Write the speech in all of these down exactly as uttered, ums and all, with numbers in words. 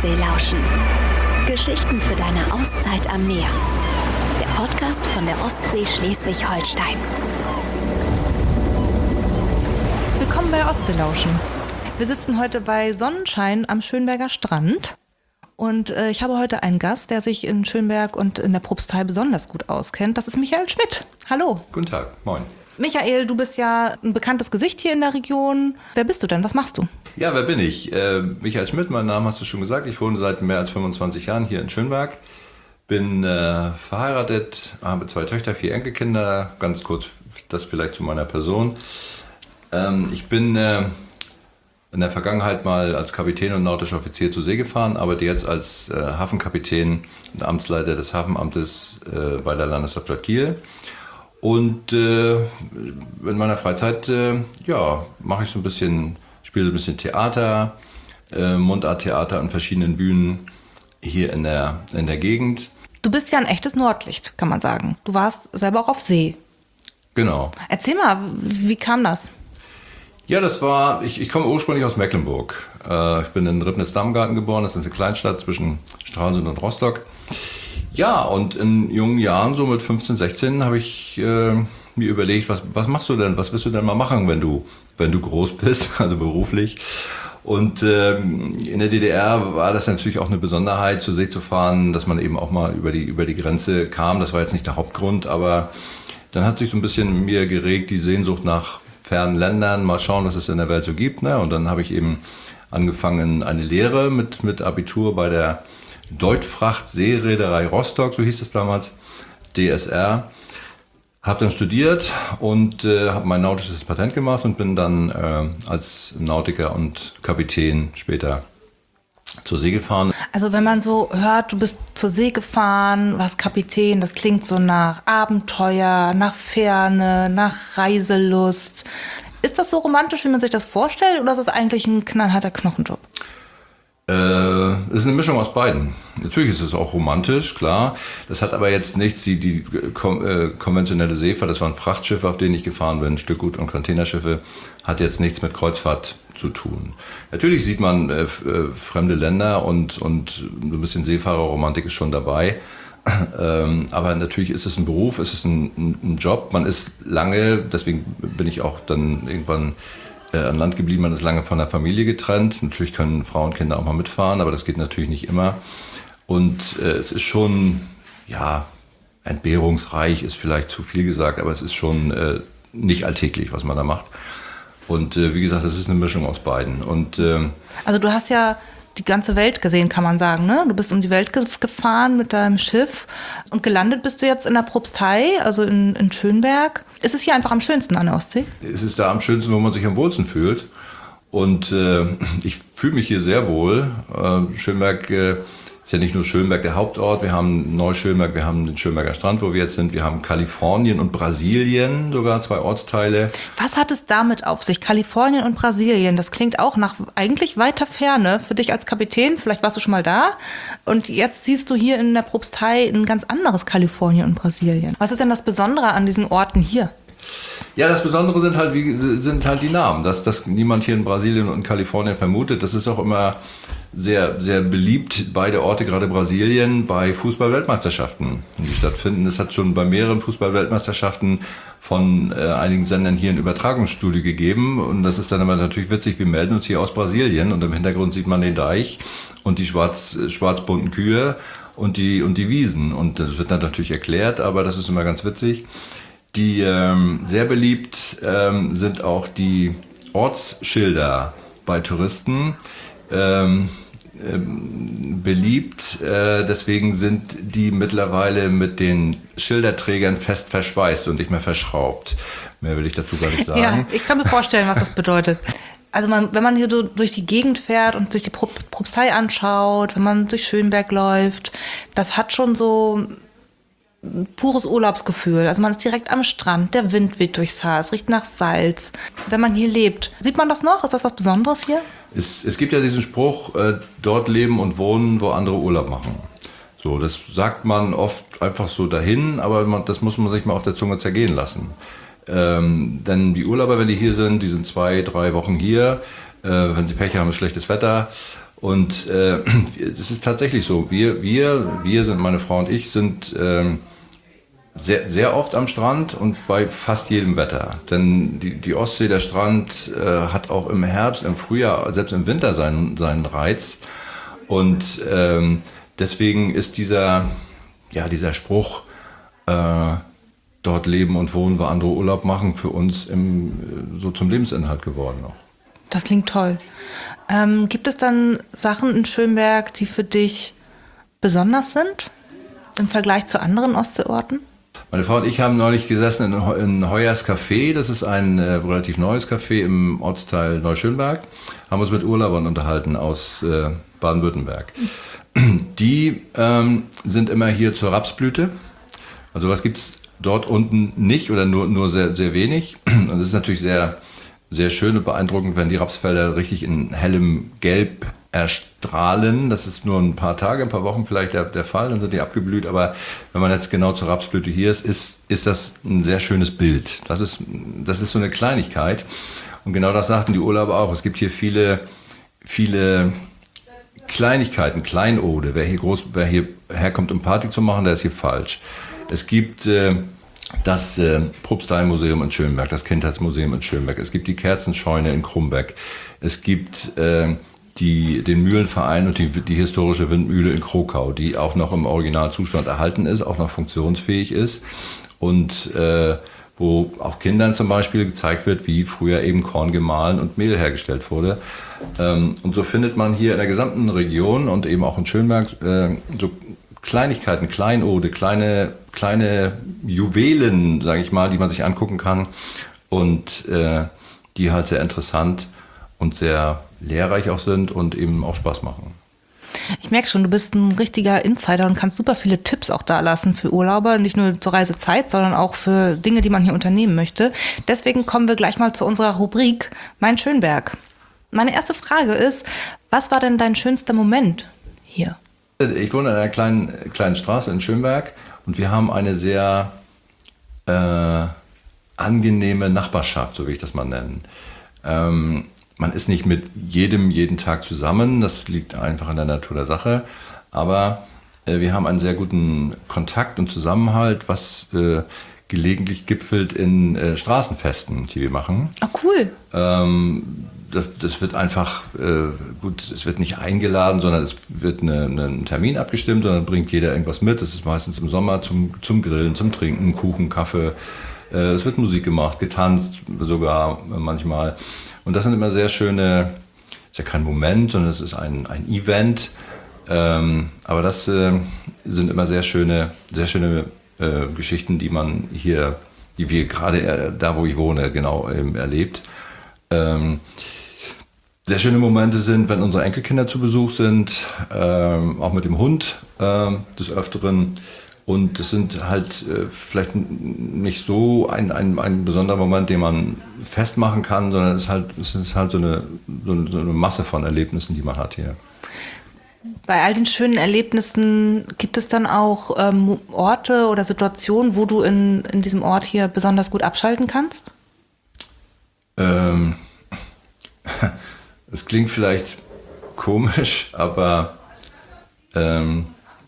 Ostsee lauschen. Geschichten für deine Auszeit am Meer. Der Podcast von der Ostsee Schleswig-Holstein. Willkommen bei Ostsee lauschen. Wir sitzen heute bei Sonnenschein am Schönberger Strand. Und äh, ich habe heute einen Gast, der sich in Schönberg und in der Propstei besonders gut auskennt. Das ist Michael Schmidt. Hallo. Guten Tag, moin. Michael, du bist ja ein bekanntes Gesicht hier in der Region. Wer bist du denn? Was machst du? Ja, wer bin ich? Äh, Michael Schmidt, mein Name hast du schon gesagt. Ich wohne seit mehr als fünfundzwanzig Jahren hier in Schönberg. Bin äh, verheiratet, habe zwei Töchter, vier Enkelkinder. Ganz kurz das vielleicht zu meiner Person. Ähm, ich bin äh, in der Vergangenheit mal als Kapitän und nautischer Offizier zur See gefahren, arbeite jetzt als äh, Hafenkapitän und Amtsleiter des Hafenamtes äh, bei der Landeshauptstadt Kiel. Und äh, in meiner Freizeit äh, ja, mache ich so ein bisschen, spiele so ein bisschen Theater, äh, Mundarttheater an verschiedenen Bühnen hier in der, in der Gegend. Du bist ja ein echtes Nordlicht, kann man sagen. Du warst selber auch auf See. Genau. Erzähl mal, wie kam das? Ja, das war, ich, ich komme ursprünglich aus Mecklenburg. Äh, ich bin in Ribnitz-Damgarten geboren, das ist eine Kleinstadt zwischen Stralsund und Rostock. Ja, und in jungen Jahren, so mit fünfzehn, sechzehn, habe ich äh, mir überlegt, was, was machst du denn, was willst du denn mal machen, wenn du, wenn du groß bist, also beruflich. Und ähm, in der D D R war das natürlich auch eine Besonderheit, zur See zu fahren, dass man eben auch mal über die, über die Grenze kam. Das war jetzt nicht der Hauptgrund, aber dann hat sich so ein bisschen in mir geregt, die Sehnsucht nach fernen Ländern, mal schauen, was es in der Welt so gibt. Ne? Und dann habe ich eben angefangen, eine Lehre mit, mit Abitur bei der Deutfracht Seereederei Rostock, so hieß es damals, D S R. Habe dann studiert und äh, habe mein nautisches Patent gemacht und bin dann äh, als Nautiker und Kapitän später zur See gefahren. Also wenn man so hört, du bist zur See gefahren, warst Kapitän, das klingt so nach Abenteuer, nach Ferne, nach Reiselust. Ist das so romantisch, wie man sich das vorstellt, oder ist das eigentlich ein knallharter Knochenjob? Äh, es ist eine Mischung aus beiden. Natürlich ist es auch romantisch, klar. Das hat aber jetzt nichts, die, die kon- äh, konventionelle Seefahrt, das waren Frachtschiffe, auf denen ich gefahren bin, Stückgut- und Containerschiffe, hat jetzt nichts mit Kreuzfahrt zu tun. Natürlich sieht man äh, f- äh, fremde Länder und, und ein bisschen Seefahrerromantik ist schon dabei. ähm, aber natürlich ist es ein Beruf, ist es ein, ein, ein Job. Man ist lange, deswegen bin ich auch dann irgendwann an Land geblieben, man ist lange von der Familie getrennt. Natürlich können Frauen und Kinder auch mal mitfahren, aber das geht natürlich nicht immer. Und äh, es ist schon, ja, entbehrungsreich ist vielleicht zu viel gesagt, aber es ist schon äh, nicht alltäglich, was man da macht. Und äh, wie gesagt, es ist eine Mischung aus beiden. Und, äh, also du hast ja die ganze Welt gesehen, kann man sagen, ne? Du bist um die Welt ge- gefahren mit deinem Schiff und gelandet bist du jetzt in der Propstei, also in, in Schönberg. Ist es hier einfach am schönsten an der Ostsee? Es ist da am schönsten, wo man sich am wohlsten fühlt. Und äh, ich fühle mich hier sehr wohl. Äh, Schönberg äh, ist ja nicht nur Schönberg der Hauptort. Wir haben Neuschönberg, wir haben den Schönberger Strand, wo wir jetzt sind. Wir haben Kalifornien und Brasilien, sogar zwei Ortsteile. Was hat es damit auf sich? Kalifornien und Brasilien, das klingt auch nach eigentlich weiter Ferne für dich als Kapitän. Vielleicht warst du schon mal da. Und jetzt siehst du hier in der Propstei ein ganz anderes Kalifornien und Brasilien. Was ist denn das Besondere an diesen Orten hier? Ja, das Besondere sind halt, wie, sind halt die Namen. Dass, dass niemand hier in Brasilien und Kalifornien vermutet, das ist auch immer sehr, sehr beliebt, beide Orte, gerade Brasilien, bei Fußball-Weltmeisterschaften, die stattfinden. Es hat schon bei mehreren Fußball-Weltmeisterschaften von äh, einigen Sendern hier ein Übertragungsstudio gegeben. Und das ist dann immer natürlich witzig, wir melden uns hier aus Brasilien und im Hintergrund sieht man den Deich und die schwarz, schwarz-bunten Kühe und die, und die Wiesen. Und das wird dann natürlich erklärt, aber das ist immer ganz witzig. Die ähm, sehr beliebt ähm, sind auch die Ortsschilder bei Touristen. Ähm, ähm, beliebt, äh, deswegen sind die mittlerweile mit den Schilderträgern fest verschweißt und nicht mehr verschraubt. Mehr will ich dazu gar nicht sagen. Ja, ich kann mir vorstellen, was das bedeutet. Also man, wenn man hier so durch die Gegend fährt und sich die Pro- Propstei anschaut, wenn man durch Schönberg läuft, das hat schon so pures Urlaubsgefühl. Also man ist direkt am Strand, der Wind weht durchs Haar, es riecht nach Salz. Wenn man hier lebt, sieht man das noch? Ist das was Besonderes hier? Es, es gibt ja diesen Spruch, äh, dort leben und wohnen, wo andere Urlaub machen. So, das sagt man oft einfach so dahin, aber man, das muss man sich mal auf der Zunge zergehen lassen. Ähm, denn die Urlauber, wenn die hier sind, die sind zwei, drei Wochen hier. Äh, wenn sie Pech haben, ist schlechtes Wetter. Und äh, es ist tatsächlich so, wir, wir, wir sind, meine Frau und ich, sind ähm, sehr, sehr oft am Strand und bei fast jedem Wetter. Denn die, die Ostsee, der Strand äh, hat auch im Herbst, im Frühjahr, selbst im Winter seinen, seinen Reiz. Und ähm, deswegen ist dieser, ja, dieser Spruch, äh, dort leben und wohnen, wo andere Urlaub machen, für uns im, so zum Lebensinhalt geworden noch. Das klingt toll. Ähm, gibt es dann Sachen in Schönberg, die für dich besonders sind im Vergleich zu anderen Ostseeorten? Meine Frau und ich haben neulich gesessen in, in Heuers Café. Das ist ein äh, relativ neues Café im Ortsteil Neuschönberg. Haben uns mit Urlaubern unterhalten aus äh, Baden-Württemberg. Die ähm, sind immer hier zur Rapsblüte. Also was gibt es dort unten nicht oder nur, nur sehr, sehr wenig. Und es ist natürlich sehr, sehr schön und beeindruckend, wenn die Rapsfelder richtig in hellem Gelb erstrahlen. Das ist nur ein paar Tage, ein paar Wochen vielleicht der, der Fall, dann sind die abgeblüht. Aber wenn man jetzt genau zur Rapsblüte hier ist, ist, ist das ein sehr schönes Bild. Das ist, das ist so eine Kleinigkeit. Und genau das sagten die Urlauber auch. Es gibt hier viele, viele Kleinigkeiten, Kleinode. Wer hier groß, wer hier herkommt, um Party zu machen, der ist hier falsch. Es gibt äh, das äh, Propsteimuseum in Schönberg, das Kindheitsmuseum in Schönberg. Es gibt die Kerzenscheune in Krumbeck. Es gibt äh, die, den Mühlenverein und die, die historische Windmühle in Krokau, die auch noch im Originalzustand erhalten ist, auch noch funktionsfähig ist. Und äh, wo auch Kindern zum Beispiel gezeigt wird, wie früher eben Korn gemahlen und Mehl hergestellt wurde. Ähm, und so findet man hier in der gesamten Region und eben auch in Schönberg äh, so Kleinigkeiten, Kleinode, kleine, kleine Juwelen, sage ich mal, die man sich angucken kann und äh, die halt sehr interessant und sehr lehrreich auch sind und eben auch Spaß machen. Ich merke schon, du bist ein richtiger Insider und kannst super viele Tipps auch da lassen für Urlauber, nicht nur zur Reisezeit, sondern auch für Dinge, die man hier unternehmen möchte. Deswegen kommen wir gleich mal zu unserer Rubrik Mein Schönberg. Meine erste Frage ist, was war denn dein schönster Moment hier? Ich wohne in einer kleinen, kleinen Straße in Schönberg und wir haben eine sehr äh, angenehme Nachbarschaft, so will ich das mal nennen. Ähm, man ist nicht mit jedem jeden Tag zusammen, das liegt einfach in der Natur der Sache, aber äh, wir haben einen sehr guten Kontakt und Zusammenhalt, was äh, gelegentlich gipfelt in äh, Straßenfesten, die wir machen. Oh, cool. Ähm, Das, das wird einfach, äh, gut, es wird nicht eingeladen, sondern es wird eine, eine, ein Termin abgestimmt und dann bringt jeder irgendwas mit. Das ist meistens im Sommer zum, zum Grillen, zum Trinken, Kuchen, Kaffee. Äh, es wird Musik gemacht, getanzt sogar manchmal. Und das sind immer sehr schöne, ist ja kein Moment, sondern es ist ein, ein Event. Ähm, aber das äh, sind immer sehr schöne, sehr schöne äh, Geschichten, die man hier, die wir gerade äh, da, wo ich wohne, genau eben erlebt. Ähm, Sehr schöne Momente sind, wenn unsere Enkelkinder zu Besuch sind, ähm, auch mit dem Hund äh, des Öfteren. Und das sind halt äh, vielleicht nicht so ein, ein, ein besonderer Moment, den man festmachen kann, sondern es ist halt, es ist halt so, eine, so, eine, so eine Masse von Erlebnissen, die man hat hier. Bei all den schönen Erlebnissen gibt es dann auch ähm, Orte oder Situationen, wo du in, in diesem Ort hier besonders gut abschalten kannst? Ähm, es klingt vielleicht komisch, aber ähm,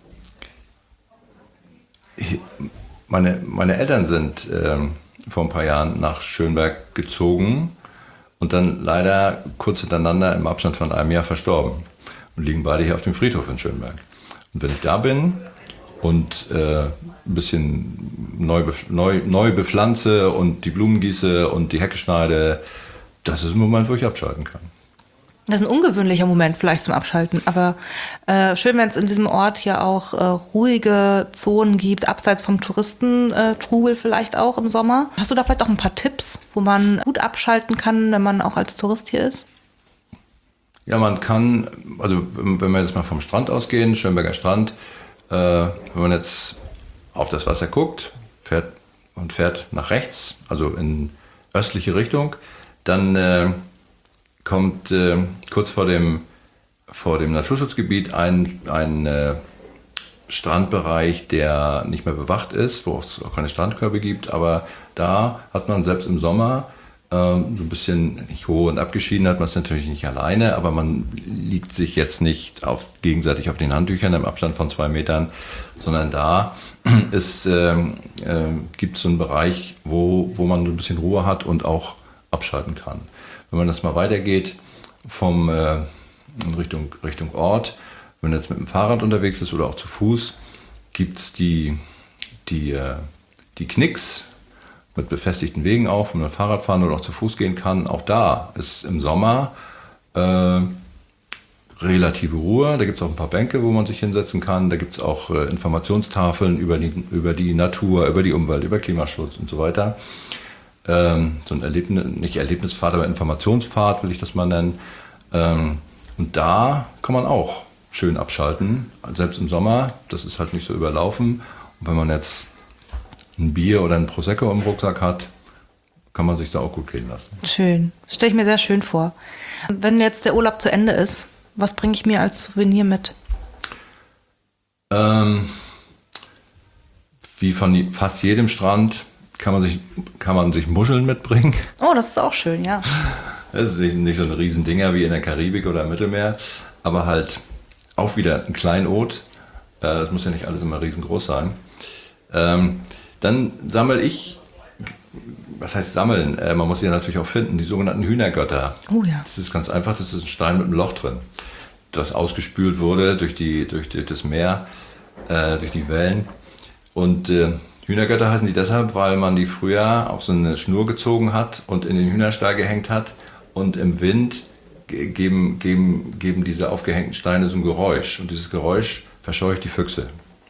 ich, meine, meine Eltern sind ähm, vor ein paar Jahren nach Schönberg gezogen und dann leider kurz hintereinander im Abstand von einem Jahr verstorben und liegen beide hier auf dem Friedhof in Schönberg. Und wenn ich da bin und äh, ein bisschen neu, bef- neu, neu bepflanze und die Blumen gieße und die Hecke schneide, das ist ein Moment, wo ich abschalten kann. Das ist ein ungewöhnlicher Moment vielleicht zum Abschalten, aber äh, schön, wenn es in diesem Ort hier auch äh, ruhige Zonen gibt, abseits vom Touristentrubel äh, vielleicht auch im Sommer. Hast du da vielleicht auch ein paar Tipps, wo man gut abschalten kann, wenn man auch als Tourist hier ist? Ja, man kann, also wenn wir jetzt mal vom Strand ausgehen, Schönberger Strand, äh, wenn man jetzt auf das Wasser guckt fährt und fährt nach rechts, also in östliche Richtung, dann äh, kommt äh, kurz vor dem, vor dem Naturschutzgebiet ein, ein äh, Strandbereich, der nicht mehr bewacht ist, wo es auch keine Strandkörbe gibt, aber da hat man selbst im Sommer ähm, so ein bisschen nicht hoch und abgeschieden, hat man es natürlich nicht alleine, aber man liegt sich jetzt nicht auf, gegenseitig auf den Handtüchern im Abstand von zwei Metern, sondern da ist, ähm, äh, gibt es so einen Bereich, wo, wo man ein bisschen Ruhe hat und auch abschalten kann. Wenn man das mal weitergeht vom äh, in Richtung, Richtung Ort, wenn man jetzt mit dem Fahrrad unterwegs ist oder auch zu Fuß, gibt es die, die, äh, die Knicks mit befestigten Wegen auch, wo man Fahrrad fahren oder auch zu Fuß gehen kann. Auch da ist im Sommer äh, relative Ruhe. Da gibt es auch ein paar Bänke, wo man sich hinsetzen kann. Da gibt es auch äh, Informationstafeln über die, über die Natur, über die Umwelt, über Klimaschutz und so weiter. Ähm, so ein Erlebnis, nicht Erlebnispfad, aber Informationspfad will ich das mal nennen. Ähm, und da kann man auch schön abschalten, selbst im Sommer. Das ist halt nicht so überlaufen. Und wenn man jetzt ein Bier oder ein Prosecco im Rucksack hat, kann man sich da auch gut gehen lassen. Schön. Stelle ich mir sehr schön vor. Wenn jetzt der Urlaub zu Ende ist, was bringe ich mir als Souvenir mit? Ähm, wie von fast jedem Strand kann man sich, kann man sich Muscheln mitbringen. Oh, das ist auch schön, ja. Das ist nicht, nicht so ein Riesendinger wie in der Karibik oder im Mittelmeer, aber halt auch wieder ein Kleinod. Das muss ja nicht alles immer riesengroß sein. Ähm, dann sammle ich, was heißt sammeln? Äh, man muss sie ja natürlich auch finden, die sogenannten Hühnergötter. Oh ja. Das ist ganz einfach, das ist ein Stein mit einem Loch drin, das ausgespült wurde durch, die, durch die, das Meer, äh, durch die Wellen. Und äh, Hühnergötter heißen die deshalb, weil man die früher auf so eine Schnur gezogen hat und in den Hühnerstall gehängt hat und im Wind geben, geben, geben diese aufgehängten Steine so ein Geräusch und dieses Geräusch verscheucht die Füchse.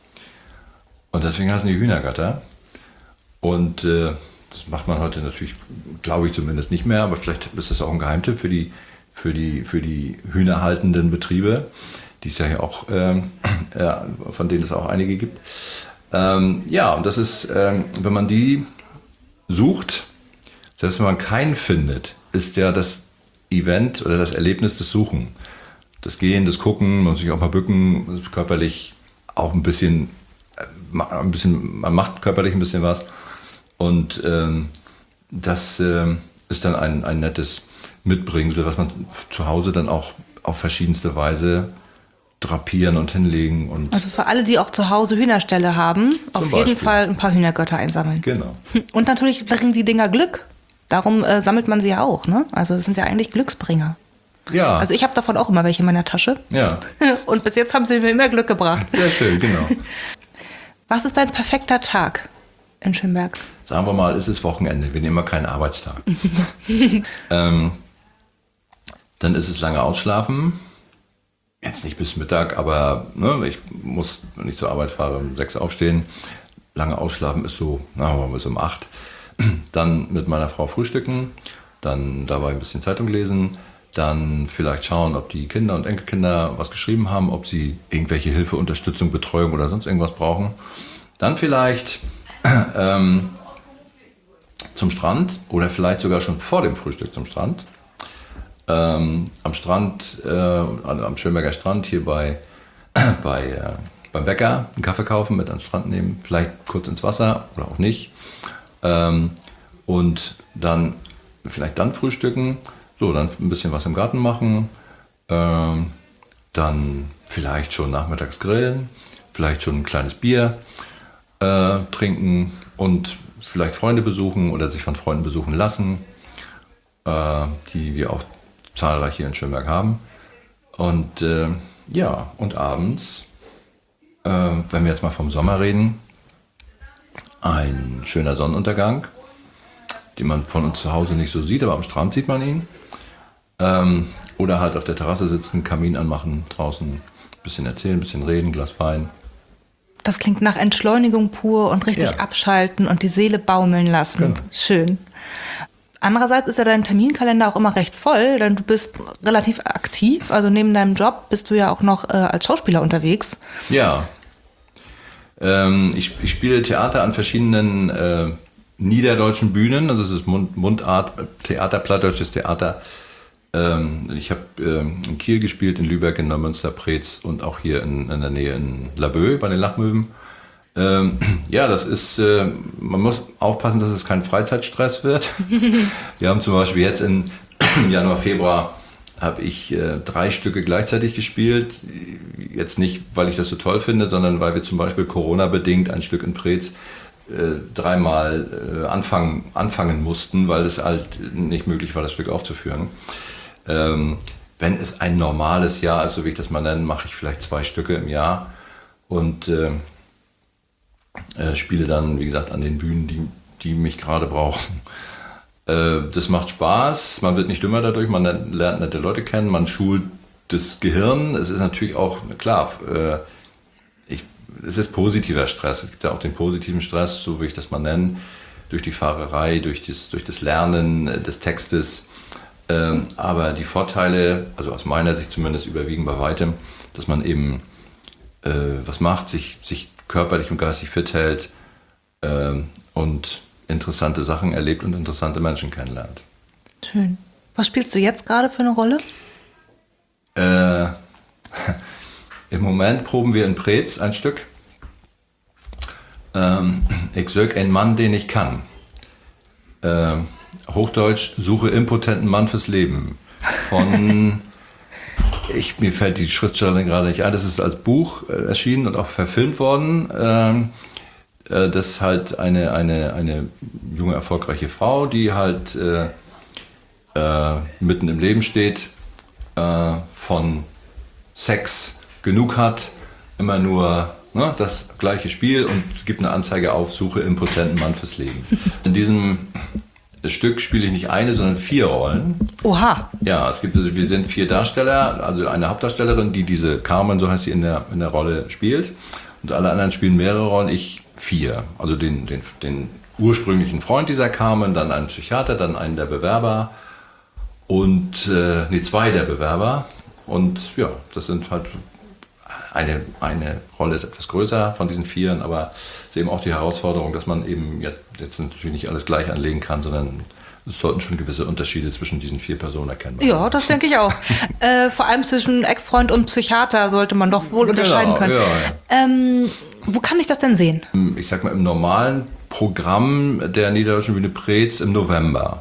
Und deswegen heißen die Hühnergötter. Und äh, das macht man heute natürlich, glaube ich zumindest nicht mehr, aber vielleicht ist das auch ein Geheimtipp für die, für die, für die hühnerhaltenden Betriebe, die es ja hier auch, ähm, äh, von denen es auch einige gibt. Ähm, ja, und das ist, ähm, wenn man die sucht, selbst wenn man keinen findet, ist ja das Event oder das Erlebnis des Suchen. Das Gehen, das Gucken, man muss sich auch mal bücken, körperlich auch ein bisschen, ein bisschen, man macht körperlich ein bisschen was. Und ähm, das ähm, ist dann ein, ein nettes Mitbringsel, was man zu Hause dann auch auf verschiedenste Weise drapieren und hinlegen. Und also für alle, die auch zu Hause Hühnerställe haben, auf jeden Beispiel. Fall ein paar Hühnergötter einsammeln. Genau. Und natürlich bringen die Dinger Glück. Darum äh, sammelt man sie ja auch, ne? Also das sind ja eigentlich Glücksbringer. Ja. Also ich habe davon auch immer welche in meiner Tasche. Ja. Und bis jetzt haben sie mir immer Glück gebracht. Sehr schön, genau. Was ist dein perfekter Tag in Schönberg? Sagen wir mal, es ist Wochenende, wir nehmen mal keinen Arbeitstag. ähm, dann ist es lange ausschlafen. Jetzt nicht bis Mittag, aber ne, ich muss, wenn ich zur Arbeit fahre, um sechs aufstehen. Lange ausschlafen ist so, na, bis um acht. Dann mit meiner Frau frühstücken, dann dabei ein bisschen Zeitung lesen, dann vielleicht schauen, ob die Kinder und Enkelkinder was geschrieben haben, ob sie irgendwelche Hilfe, Unterstützung, Betreuung oder sonst irgendwas brauchen. Dann vielleicht ähm, zum Strand oder vielleicht sogar schon vor dem Frühstück zum Strand. Ähm, am Strand, äh, am Schönberger Strand hier bei, bei, äh, beim Bäcker einen Kaffee kaufen, mit an den Strand nehmen, vielleicht kurz ins Wasser oder auch nicht. Ähm, und dann vielleicht dann frühstücken, so dann ein bisschen was im Garten machen, ähm, dann vielleicht schon nachmittags grillen, vielleicht schon ein kleines Bier äh, trinken und vielleicht Freunde besuchen oder sich von Freunden besuchen lassen, äh, die wir auch zahlreich hier in Schönberg haben. Und äh, ja, und abends, äh, wenn wir jetzt mal vom Sommer reden, ein schöner Sonnenuntergang, den man von uns zu Hause nicht so sieht, aber am Strand sieht man ihn. Ähm, oder halt auf der Terrasse sitzen, Kamin anmachen, draußen ein bisschen erzählen, ein bisschen reden, Glas Wein. Das klingt nach Entschleunigung pur und richtig Ja. abschalten und die Seele baumeln lassen. Genau. Schön. Andererseits ist ja dein Terminkalender auch immer recht voll, denn du bist relativ aktiv. Also neben deinem Job bist du ja auch noch äh, als Schauspieler unterwegs. Ja. Ähm, ich, ich spiele Theater an verschiedenen äh, niederdeutschen Bühnen. Also es ist Mund, Mundart, Theater, plattdeutsches Theater. Ähm, ich habe ähm, in Kiel gespielt, in Lübeck, in Neumünster, Preetz und auch hier in, in der Nähe in Laboe bei den Lachmöwen. Ähm, ja, das ist, äh, man muss aufpassen, dass es kein Freizeitstress wird. Wir haben zum Beispiel jetzt im Januar, Februar habe ich äh, drei Stücke gleichzeitig gespielt. Jetzt nicht, weil ich das so toll finde, sondern weil wir zum Beispiel Corona-bedingt ein Stück in Preetz äh, dreimal äh, anfangen, anfangen mussten, weil es halt nicht möglich war, das Stück aufzuführen. Ähm, wenn es ein normales Jahr ist, so wie ich das mal nenne, mache ich vielleicht zwei Stücke im Jahr und äh, äh, spiele dann, wie gesagt, an den Bühnen, die, die mich gerade brauchen. Das macht Spaß, man wird nicht dümmer dadurch, man lernt nette Leute kennen, man schult das Gehirn. Es ist natürlich auch, klar, ich, es ist positiver Stress. Es gibt ja auch den positiven Stress, so wie ich das mal nenne, durch die Fahrerei, durch das, durch das Lernen des Textes. Aber die Vorteile, also aus meiner Sicht zumindest, überwiegen bei weitem, dass man eben äh, was macht, sich, sich körperlich und geistig fit hält äh, und interessante Sachen erlebt und interessante Menschen kennenlernt. Schön. Was spielst du jetzt gerade für eine Rolle? Äh, Im Moment proben wir in Preetz ein Stück. Ähm, ich sög einen Mann, den ich kann. Äh, Hochdeutsch, suche impotenten Mann fürs Leben. Von, ich, mir fällt die Schriftstellerin gerade nicht ein, das ist als Buch äh, erschienen und auch verfilmt worden. Ähm, Das ist halt eine, eine, eine junge, erfolgreiche Frau, die halt äh, äh, mitten im Leben steht, äh, von Sex genug hat, immer nur ne, das gleiche Spiel und gibt eine Anzeige auf, suche impotenten Mann fürs Leben. In diesem Stück spiele ich nicht eine, sondern vier Rollen. Oha. Ja, es gibt, also wir sind vier Darsteller, also eine Hauptdarstellerin, die diese Carmen, so heißt sie, in der, in der Rolle spielt. Und alle anderen spielen mehrere Rollen, ich vier. Also den, den, den ursprünglichen Freund dieser Carmen, dann einen Psychiater, dann einen der Bewerber und, äh, nee, zwei der Bewerber. Und ja, das sind halt, eine, eine Rolle ist etwas größer von diesen Vieren, aber es ist eben auch die Herausforderung, dass man eben jetzt, jetzt natürlich nicht alles gleich anlegen kann, sondern es sollten schon gewisse Unterschiede zwischen diesen vier Personen erkennbar sein. Ja, das denke ich auch. äh, vor allem zwischen Ex-Freund und Psychiater sollte man doch wohl unterscheiden genau, können. Ja, ja. Ähm, wo kann ich das denn sehen? Ich sag mal, im normalen Programm der Niederdeutschen Bühne Preetz im November.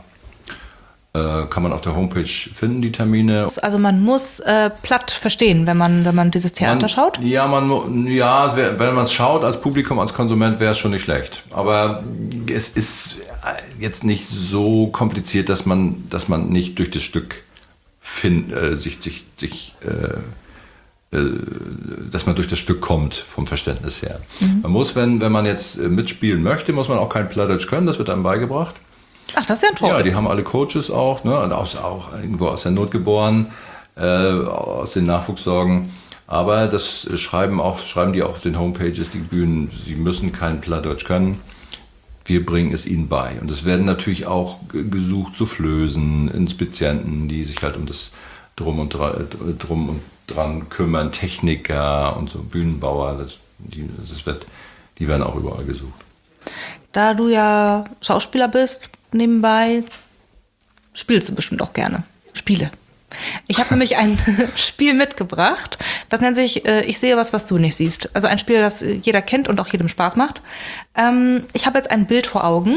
Äh, kann man auf der Homepage finden, die Termine. Also man muss äh, platt verstehen, wenn man, wenn man dieses Theater man, schaut? Ja, man, ja, wenn man es schaut als Publikum, als Konsument, wäre es schon nicht schlecht. Aber es ist jetzt nicht so kompliziert, dass man, dass man nicht durch das Stück find, äh, sich, sich, sich äh, äh, dass man durch das Stück kommt, vom Verständnis her. Mhm. Man muss, wenn, wenn man jetzt mitspielen möchte, muss man auch kein Plattdeutsch können, das wird einem beigebracht. Ach, das ist ja toll. Ja, die haben alle Coaches auch, ne, und auch, auch irgendwo aus der Not geboren, äh, aus den Nachwuchssorgen. Aber das schreiben, auch, schreiben die auch auf den Homepages, die Bühnen, sie müssen kein Plattdeutsch können. Wir bringen es ihnen bei. Und es werden natürlich auch gesucht Soufflösen, Inspizienten, die sich halt um das Drum und, drum und dran kümmern, Techniker und so, Bühnenbauer, das, die, das wird, die werden auch überall gesucht. Da du ja Schauspieler bist, nebenbei, spielst du bestimmt auch gerne. Spiele. Ich habe nämlich ein Spiel mitgebracht, das nennt sich äh, Ich sehe was, was du nicht siehst. Also ein Spiel, das jeder kennt und auch jedem Spaß macht. Ähm, ich habe jetzt ein Bild vor Augen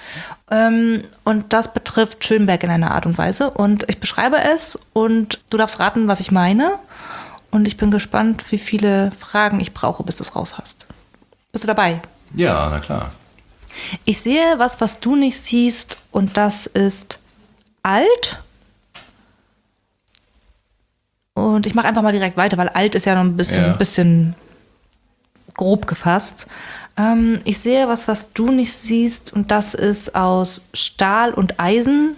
ähm, und das betrifft Schönberg in einer Art und Weise. Und ich beschreibe es und du darfst raten, was ich meine. Und ich bin gespannt, wie viele Fragen ich brauche, bis du es raus hast. Bist du dabei? Ja, na klar. Ich sehe was, was du nicht siehst, und das ist alt. Und ich mache einfach mal direkt weiter, weil alt ist ja noch ein bisschen, Ja. bisschen grob gefasst. Ähm, ich sehe was, was du nicht siehst, und das ist aus Stahl und Eisen.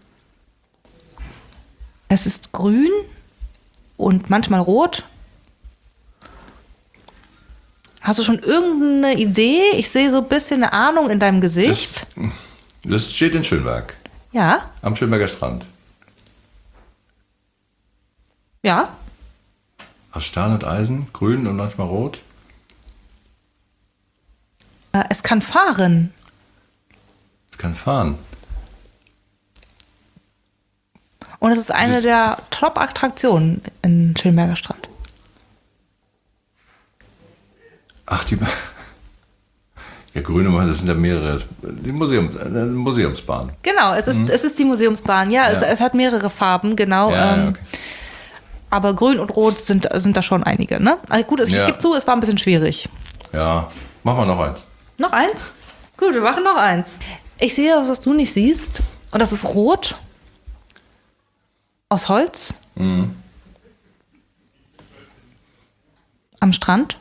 Es ist grün und manchmal rot. Hast du schon irgendeine Idee? Ich sehe so ein bisschen eine Ahnung in deinem Gesicht. Das, das steht in Schönberg, Ja, am Schönberger Strand. ja. Aus Stahl und Eisen, grün und manchmal rot. Äh, Es kann fahren. Es kann fahren. Und es ist eine Das- der Top-Attraktionen in Schönberger Strand. Ach, die, Ja, Grünemeyer, das sind ja mehrere, die Museum, äh, Museumsbahn. Genau, es ist, mhm. es ist die Museumsbahn. Ja, ja. Es, es hat mehrere Farben, genau. Ja, ähm, ja, okay. Aber grün und rot sind, sind da schon einige, ne? Also gut, ich ja. gebe zu, es war ein bisschen schwierig. Ja, machen wir noch eins. Noch eins? Gut, wir machen noch eins. Ich sehe, was du nicht siehst. Und das ist rot. Aus Holz. Mhm. Am Strand.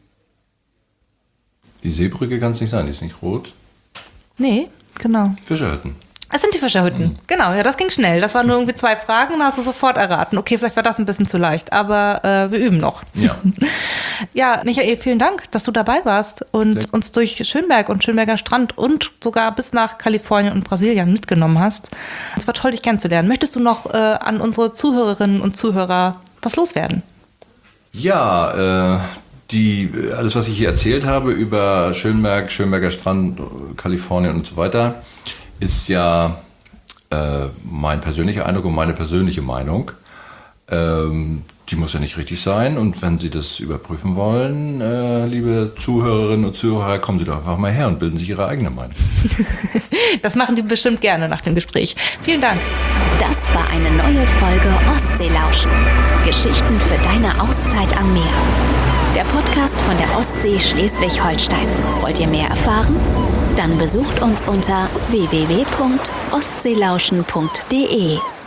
Die Seebrücke kann es nicht sein, die ist nicht rot. Nee, genau. Fischerhütten. Es sind die Fischerhütten. Mhm. Genau, ja, das ging schnell. Das waren nur irgendwie zwei Fragen und hast du sofort erraten. Okay, vielleicht war das ein bisschen zu leicht, aber äh, wir üben noch. Ja. Ja, Michael, vielen Dank, dass du dabei warst und Sehr. uns durch Schönberg und Schönberger Strand und sogar bis nach Kalifornien und Brasilien mitgenommen hast. Es war toll, dich kennenzulernen. Möchtest du noch äh, an unsere Zuhörerinnen und Zuhörer was loswerden? Ja, äh, die, alles, was ich hier erzählt habe über Schönberg, Schönberger Strand, Kalifornien und so weiter, ist ja äh, mein persönlicher Eindruck und meine persönliche Meinung. Ähm, die muss ja nicht richtig sein. Und wenn Sie das überprüfen wollen, äh, liebe Zuhörerinnen und Zuhörer, kommen Sie doch einfach mal her und bilden sich Ihre eigene Meinung. Das machen die bestimmt gerne nach dem Gespräch. Vielen Dank. Das war eine neue Folge Ostseelauschen. Geschichten für deine Auszeit am Meer. Der Podcast von der Ostsee Schleswig-Holstein. Wollt ihr mehr erfahren? Dann besucht uns unter w w w punkt ostseelauschen punkt d e.